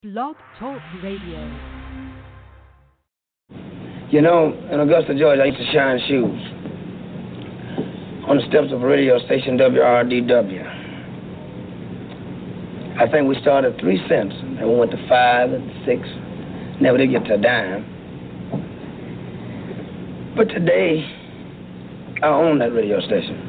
Blog Talk Radio. You know, in Augusta, Georgia, I used to shine shoes on the steps of a radio station, WRDW. I think we started at 3 cents, and we went to 5 and 6. Never did get to a dime. But today, I own that radio station.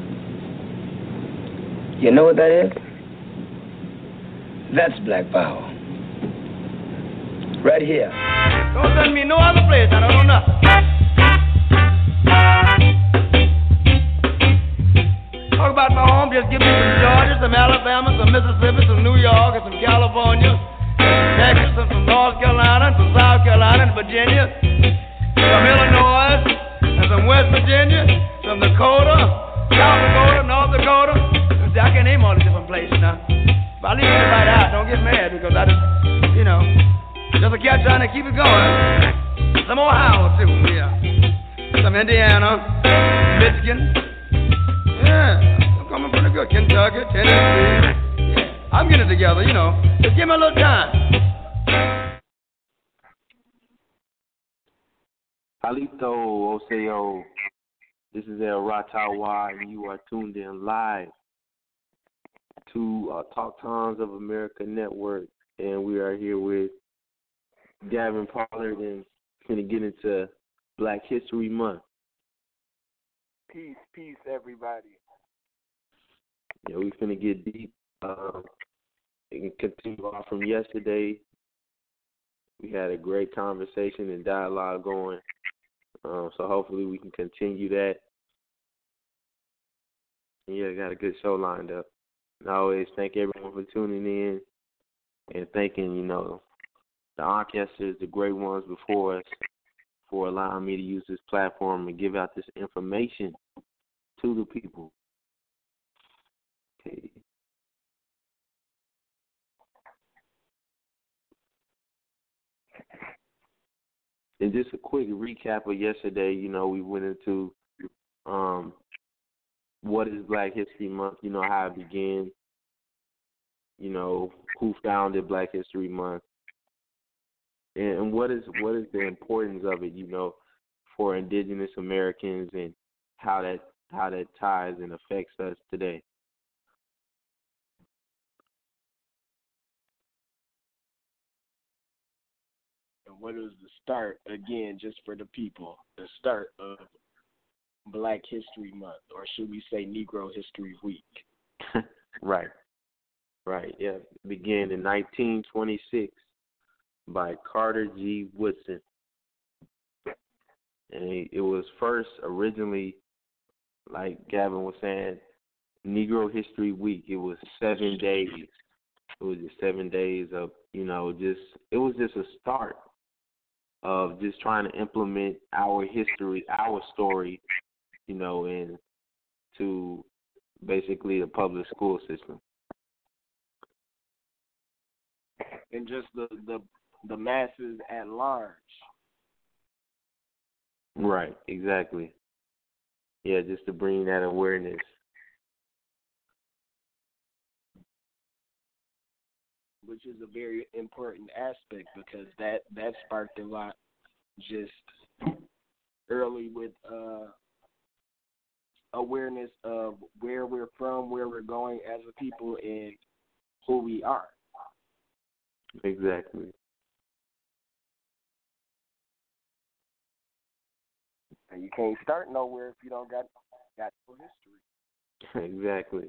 You know what that is? That's black power. Right here. Don't send me no other place, I don't know nothing. Talk about my home, just give me some Georgia, some Alabama, some Mississippi, some New York, and some California, some Texas, and some North Carolina, and some South Carolina, and Virginia, some Illinois, and some West Virginia, some Dakota, South Dakota, North Dakota. See, I can't name all the different places now. If I leave anybody out, don't get mad, because I just, just a catch on and keep it going. Some Ohio, too, yeah. Some Indiana, Michigan. Yeah, I'm coming pretty good. Kentucky, Tennessee. Yeah, I'm getting it together, Just give me a little time. Alito Oseo, this is El Ratawa, and you are tuned in live to Talk Towns of America Network, and we are here with Gavin Pollard, and going to get into Black History Month. Peace, everybody. Yeah, we're going to get deep and continue on from yesterday. We had a great conversation and dialogue going, so hopefully we can continue that. And yeah, got a good show lined up. And I always thank everyone for tuning in and thanking, the ancestors, the great ones before us, for allowing me to use this platform and give out this information to the people. Okay. And just a quick recap of yesterday, we went into what is Black History Month, how it began, who founded Black History Month, and what is the importance of it, for indigenous Americans, and how that ties and affects us today. And what is the start, again, just for the people, the start of Black History Month, or should we say Negro History Week? Right, yeah. It began in 1926 by Carter G. Woodson. And it was first originally, like Gavin was saying, Negro History Week. It was 7 days. It was just 7 days of, it was just a start of just trying to implement our history, our story, into basically the public school system. And just the masses at large. Right, exactly. Yeah, just to bring that awareness. Which is a very important aspect, because that sparked a lot just early with awareness of where we're from, where we're going as a people, and who we are. Exactly. And you can't start nowhere if you don't got no history. Exactly.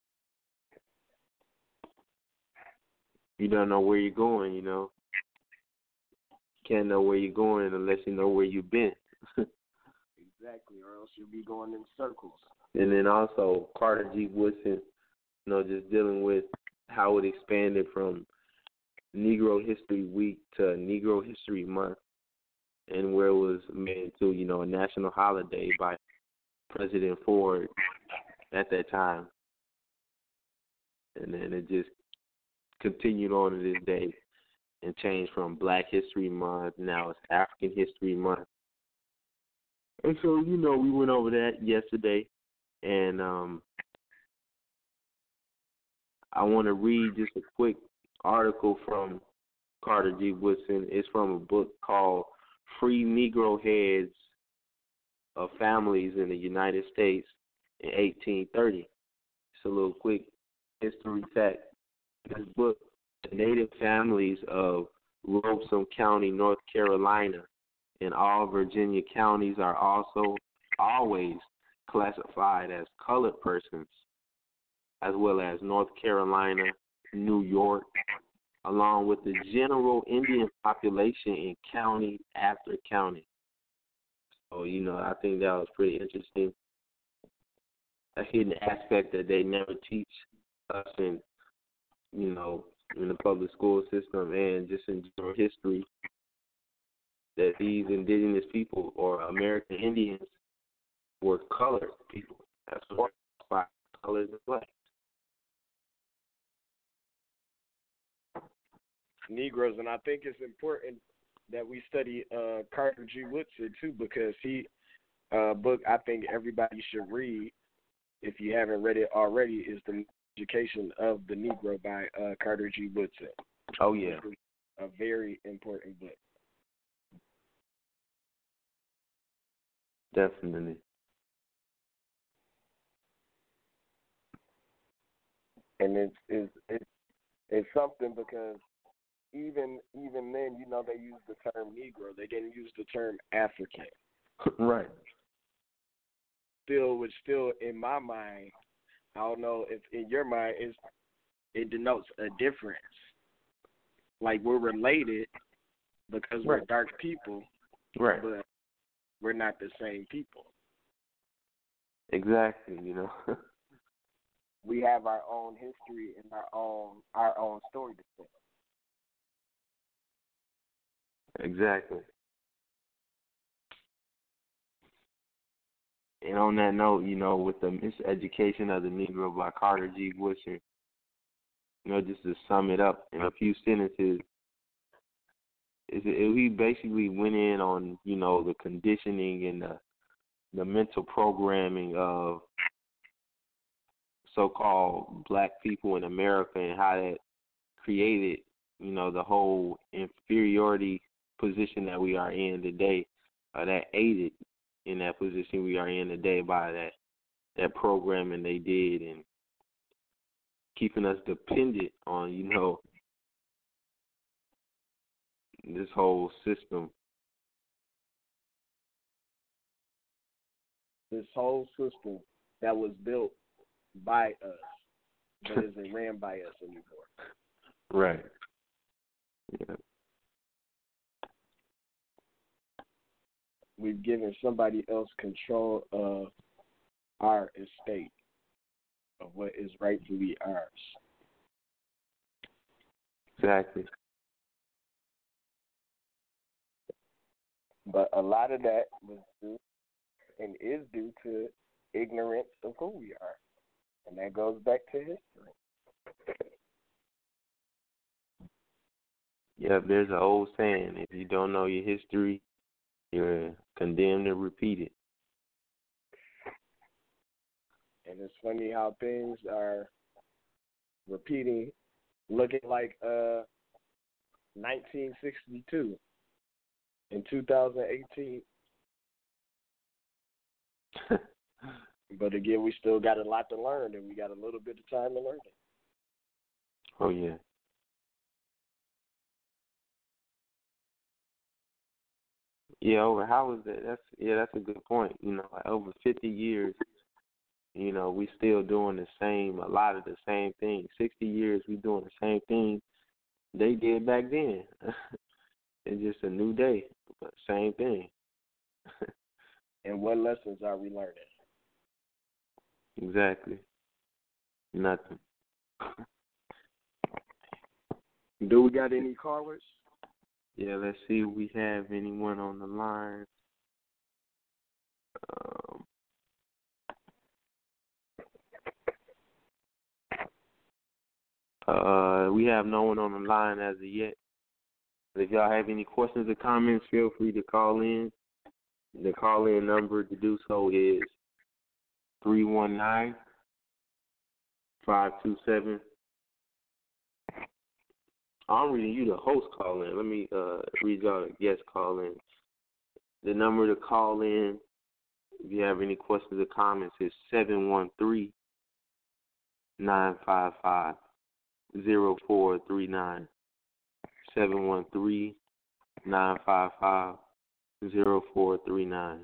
You don't know where you're going, Can't know where you're going unless you know where you've been. Exactly, or else you'll be going in circles. And then also Carter G. Woodson, just dealing with how it expanded from Negro History Week to Negro History Month, and where it was made to, a national holiday by President Ford at that time. And then it just continued on to this day and changed from Black History Month. Now it's African History Month. And so, we went over that yesterday, and I want to read just a quick article from Carter G. Woodson. It's from a book called Free Negro Heads of Families in the United States in 1830. It's a little quick history fact. This book, the native families of Robeson County, North Carolina, and all Virginia counties are also always classified as colored persons, as well as North Carolina, New York, along with the general Indian population in county after county. So, I think that was pretty interesting. A hidden aspect that they never teach us in the public school system and just in general history, that these indigenous people or American Indians were colored people. That's what colors of black. Negroes, and I think it's important that we study Carter G. Woodson too, because he book I think everybody should read, if you haven't read it already, is The Education of the Negro by Carter G. Woodson. Oh yeah, a very important book. Definitely. And it's something because even then, they use the term Negro. They didn't use the term African. Right. Still in my mind, I don't know if in your mind it denotes a difference. Like we're related because we're dark people, right? But we're not the same people. Exactly. We have our own history and our own story to tell. Exactly. And on that note, with the Miseducation of the Negro by Carter G. Woodson, just to sum it up in a few sentences, he basically went in on, the conditioning and the mental programming of so-called black people in America and how that created, the whole inferiority position that we are in today, that aided in that position we are in today by that programming they did and keeping us dependent on, this whole system. This whole system that was built by us, but isn't ran by us anymore. Right. Yeah. We've given somebody else control of our estate, of what is rightfully ours. Exactly. But a lot of that was due and is due to ignorance of who we are. And that goes back to history. Yeah, there's an old saying, if you don't know your history, you're condemned to repeat it. And it's funny how things are repeating, looking like 1962 in 2018. But again, we still got a lot to learn, and we got a little bit of time to learn it. Oh, yeah. Yeah, how is that? That's a good point. Like over 50 years, we still doing a lot of the same thing. 60 years, we doing the same thing they did back then. It's just a new day, but same thing. And what lessons are we learning? Exactly. Nothing. Do we got any callers? Yeah, let's see if we have anyone on the line. We have no one on the line as of yet. But if y'all have any questions or comments, feel free to call in. The call-in number to do so is 319-527-0400. I'm reading you the host call in. Let me read y'all the guest call in. The number to call in, if you have any questions or comments, is 713-955-0439. 713-955-0439.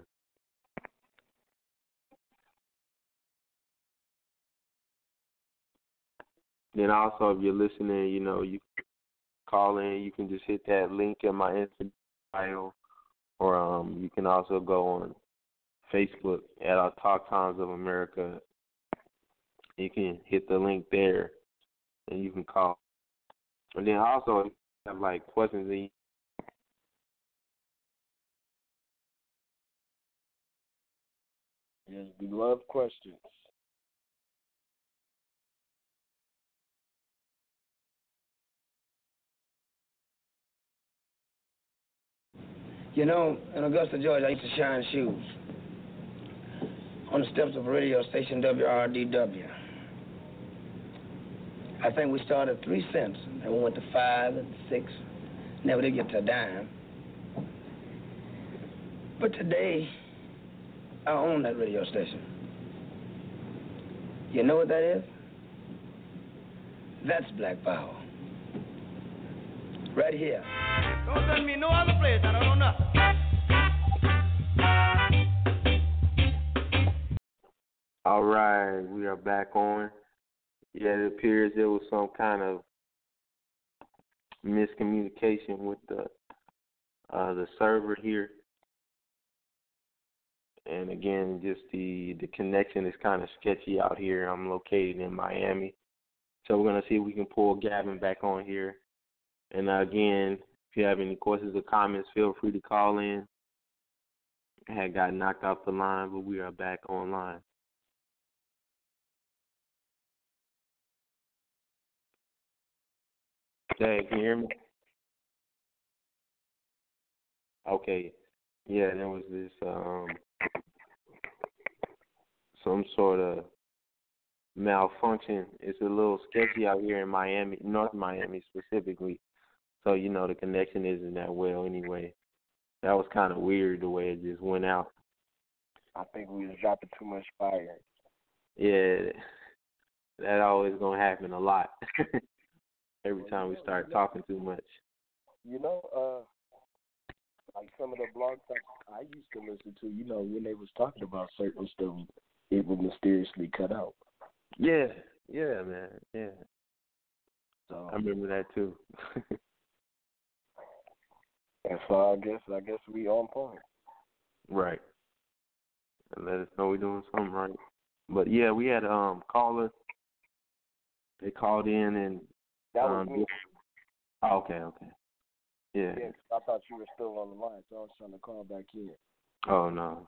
Then also, if you're listening, you call in. You can just hit that link in my Instagram bio, or you can also go on Facebook at our Talk Times of America. You can hit the link there, and you can call. And then also, if you have like questions, Yes, we love questions. In Augusta, Georgia, I used to shine shoes on the steps of a radio station, WRDW. I think we started at 3 cents, and we went to 5 and 6. Never did get to a dime. But today, I own that radio station. You know what that is? That's Black Power. Right here. Don't send me no other place. I don't know nothing. All right, we are back on. Yeah, it appears there was some kind of miscommunication with the server here. And again, just the connection is kind of sketchy out here. I'm located in Miami. So we're going to see if we can pull Gavin back on here. And again, if you have any questions or comments, feel free to call in. I had got knocked off the line, but we are back online. Hey, can you hear me? Okay. Yeah, there was this some sort of malfunction. It's a little sketchy out here in Miami, North Miami specifically. So, the connection isn't that well anyway. That was kind of weird the way it just went out. I think we was dropping too much fire. Yeah, that always going to happen a lot. Every time we start talking too much. Like some of the blogs I used to listen to, when they was talking about certain stuff, it would mysteriously cut out. Yeah, man, yeah. So I remember that too. And so I guess we on point. Right. And let us know we're doing something right. But yeah, we had a caller. They called in and that was me. Oh, okay. Yeah. Yeah, I thought you were still on the line, so I was trying to call back in. Oh no.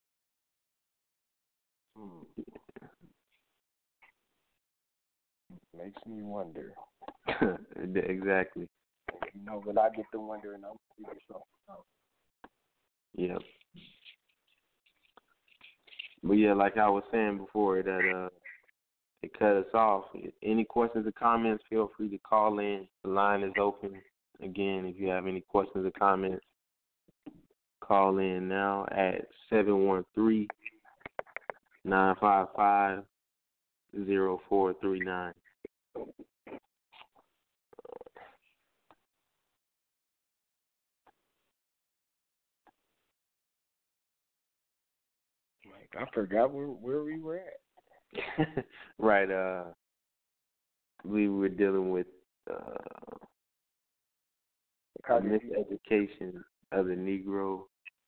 Makes me wonder. Exactly. When I get to wondering, I'm figure something out. Yeah. But yeah, like I was saying before, that it cut us off. Any questions or comments, feel free to call in. The line is open. Again, if you have any questions or comments, call in now at 713-955-0439. I forgot where we were at. Right. We were dealing with miseducation of the Negro.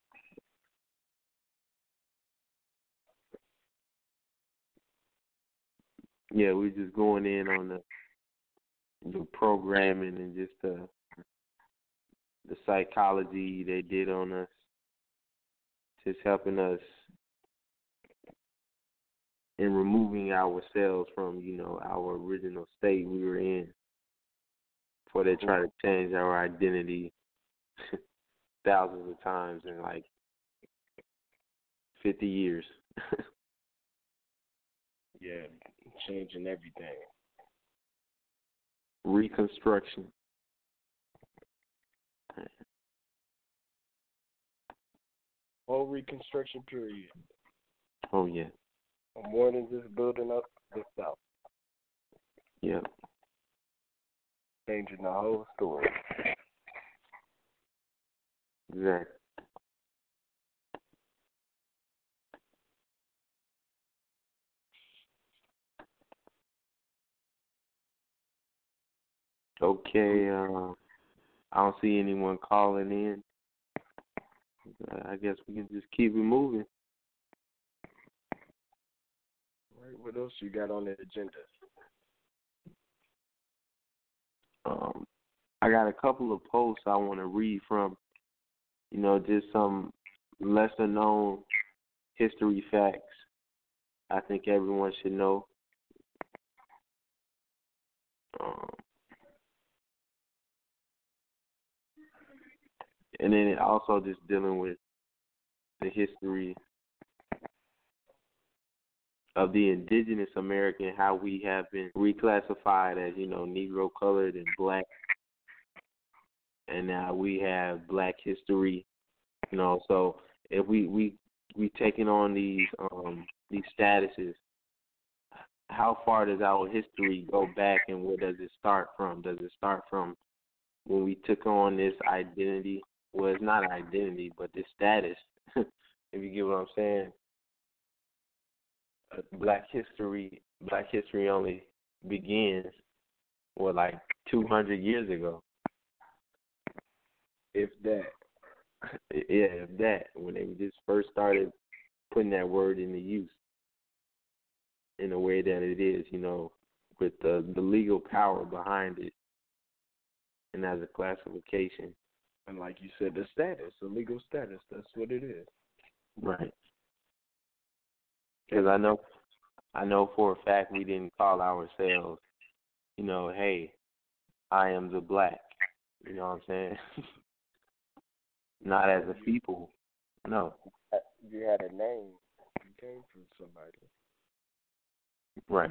Yeah, we're just going in on the programming and just the psychology they did on us, just helping us in removing ourselves from, our original state we were in before they try to change our identity thousands of times in like 50 years. Yeah, changing everything. Reconstruction. Reconstruction period. Oh yeah. More than just building up the South. Yep. Changing the whole story. Exactly. Okay, I don't see anyone calling in. I guess we can just keep it moving. Right, what else you got on the agenda? I got a couple of posts I want to read from, just some lesser known history facts I think everyone should know. And then it also just dealing with the history of the indigenous American, how we have been reclassified as, Negro, colored, and black. And now we have black history, so if we taking on these statuses, how far does our history go back and where does it start from? Does it start from when we took on this identity? Well, it's not identity, but this status, if you get what I'm saying. Black history only begins, like 200 years ago. If that. Yeah, if that. When they just first started putting that word into use in the way that it is, with the legal power behind it and as a classification. And like you said, the status, the legal status, that's what it is. Right. Because I know for a fact we didn't call ourselves, hey, I am the black. You know what I'm saying? Not as a people. No. You had a name. You came from somebody. Right.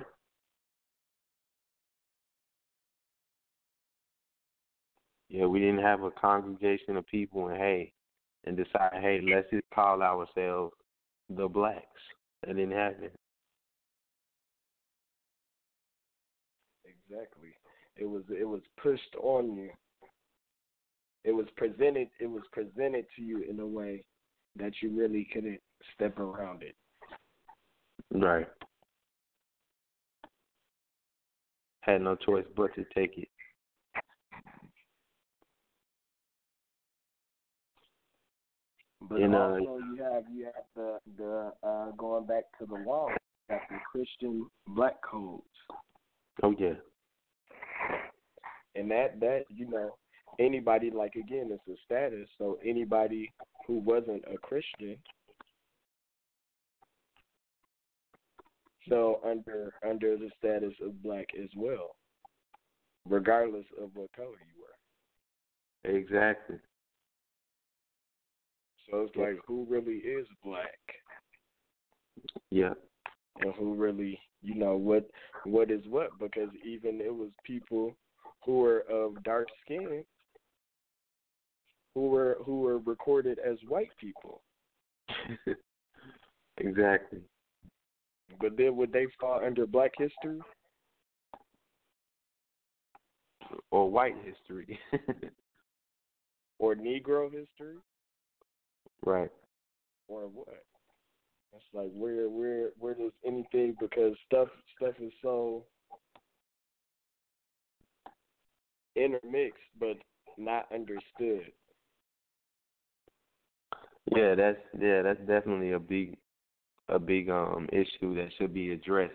Yeah, we didn't have a congregation of people and decide, hey, let's just call ourselves the blacks. That didn't happen. Exactly. It was pushed on you. It was presented to you in a way that you really couldn't step around it. Right. Had no choice but to take it. But also you have the going back to the law, you have the Christian black codes. Oh yeah. And that anybody, like, again, it's a status, so anybody who wasn't a Christian fell under the status of black as well, regardless of what color you were. Exactly. So it's like, who really is black? Yeah. And who really, what is what? Because even it was people who were of dark skin who were recorded as white people. Exactly. But then would they fall under black history? Or white history. Or Negro history? Right. Or what? It's like where does anything, because stuff is so intermixed but not understood. Yeah, that's definitely a big issue that should be addressed.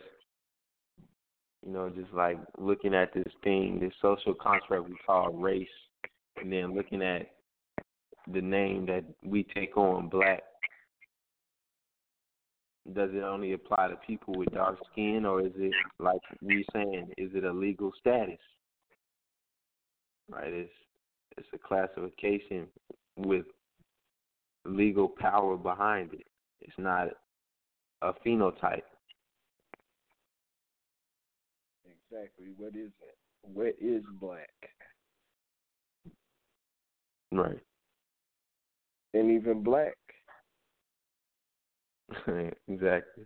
Just like looking at this social construct we call race, and then looking at the name that we take on, black. Does it only apply to people with dark skin, or is it, like we saying, is it a legal status? Right, it's a classification with legal power behind it. It's not a phenotype. Exactly. What is it? What is black? Right. And even black Exactly.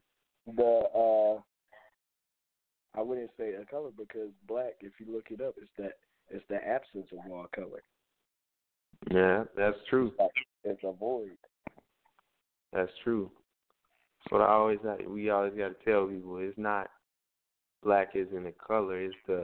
I wouldn't say a color because black, if you look it up, it's the absence of all color. Yeah, that's true. It's a void. That's true. But we always got to tell people it's not black isn't a color. It's the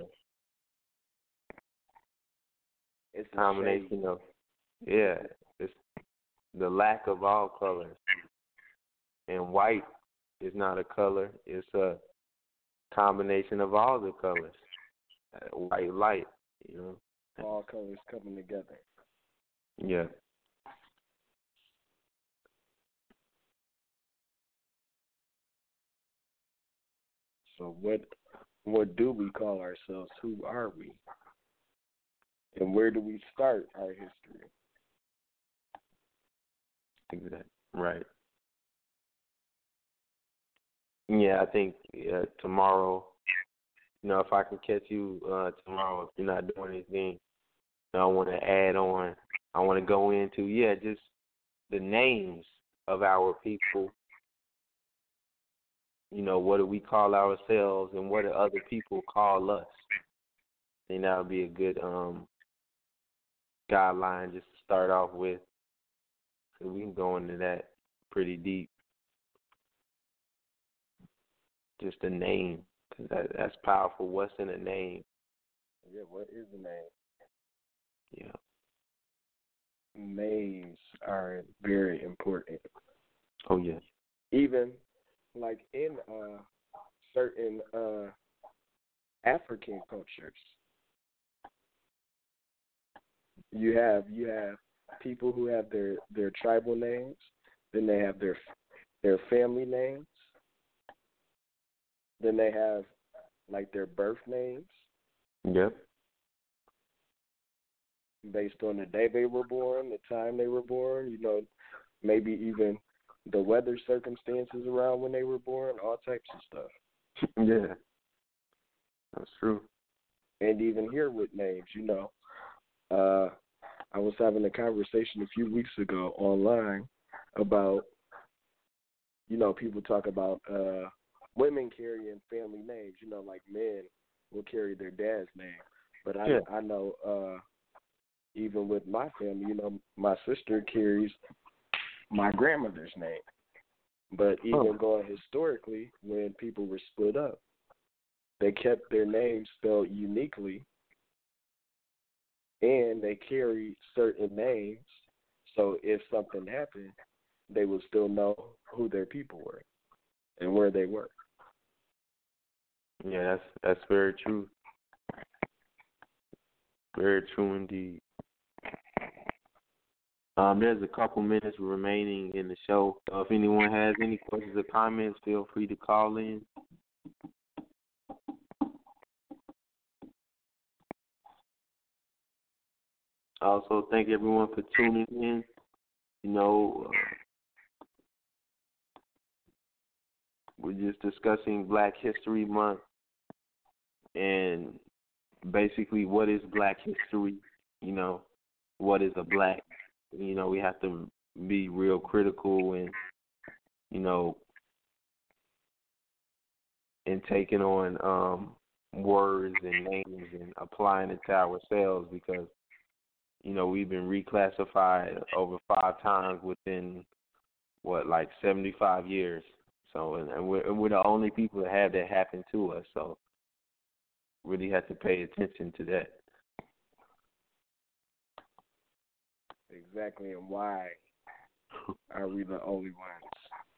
combination of it's the lack of all colors. And white is not a color. It's a combination of all the colors. White light, All colors coming together. Yeah. So what do we call ourselves? Who are we? And where do we start our history? Exactly. Right. Yeah, I think tomorrow, if I can catch you tomorrow, if you're not doing anything, I want to add on. I want to go into, just the names of our people. What do we call ourselves and what do other people call us? I think that would be a good guideline just to start off with. So we can go into that pretty deep. Just a name, because that's powerful. What's in a name? Yeah, what is the name? Yeah. Names are very important. Oh, yes. Even like in certain African cultures, you have people who have their tribal names, then they have their family names, then they have like their birth names. Yep. Based on the day they were born, the time they were born, maybe even the weather circumstances around when they were born, all types of stuff. Yeah, that's true. And even here with names, I was having a conversation a few weeks ago online about, people talk about women carrying family names, like men will carry their dad's name. But I know even with my family, my sister carries my grandmother's name. But even going historically, when people were split up, they kept their names spelled uniquely, and they carried certain names, so if something happened, they would still know who their people were and where they were. Yeah, that's very true. Very true indeed. There's a couple minutes remaining in the show. So if anyone has any questions or comments, feel free to call in. Also, thank everyone for tuning in. We're just discussing Black History Month and basically what is Black history, what is a black. We have to be real critical and, and taking on words and names and applying it to ourselves because, we've been reclassified over 5 times within, 75 years. So, and we're the only people that have that happen to us. So, really have to pay attention to that. Exactly, and why are we the only ones?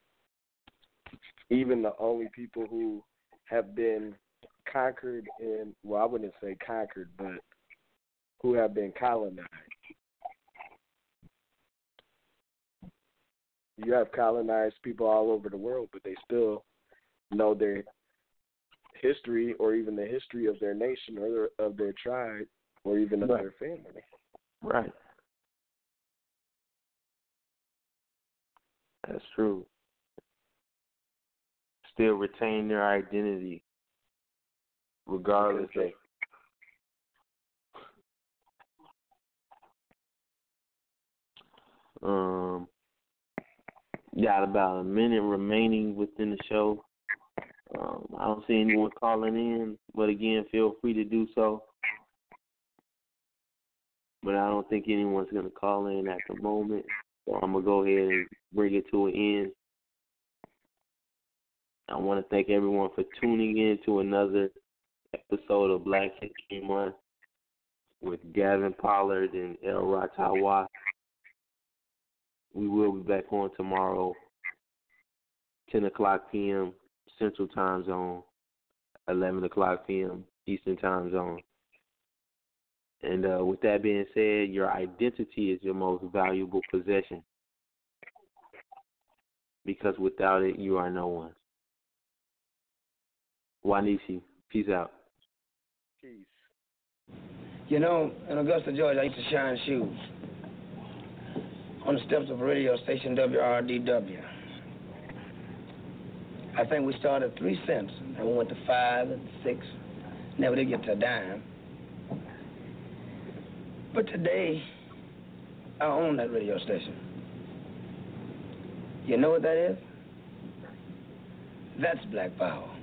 Even the only people who have been conquered I wouldn't say conquered, but who have been colonized. You have colonized people all over the world, but they still know their history or even the history of their nation or of their tribe or even of their family. Right. That's true. Still retain their identity, regardless of. Got about a minute remaining within the show. I don't see anyone calling in, but again, feel free to do so. But I don't think anyone's going to call in at the moment, so I'm going to go ahead and bring it to an end. I want to thank everyone for tuning in to another episode of Black History Month with Gavin Pollard and El Ratawa. We will be back on tomorrow, 10 o'clock p.m. Central Time Zone, 11 o'clock p.m. Eastern Time Zone. And with that being said, your identity is your most valuable possession, because without it, you are no one. Wanishi, peace out. Peace. You know, in Augusta, Georgia, I used to shine shoes on the steps of radio station WRDW. I think we started at 3 cents, and we went to 5 and 6. Never did get to a dime. But today, I own that radio station. You know what that is? That's Black Power.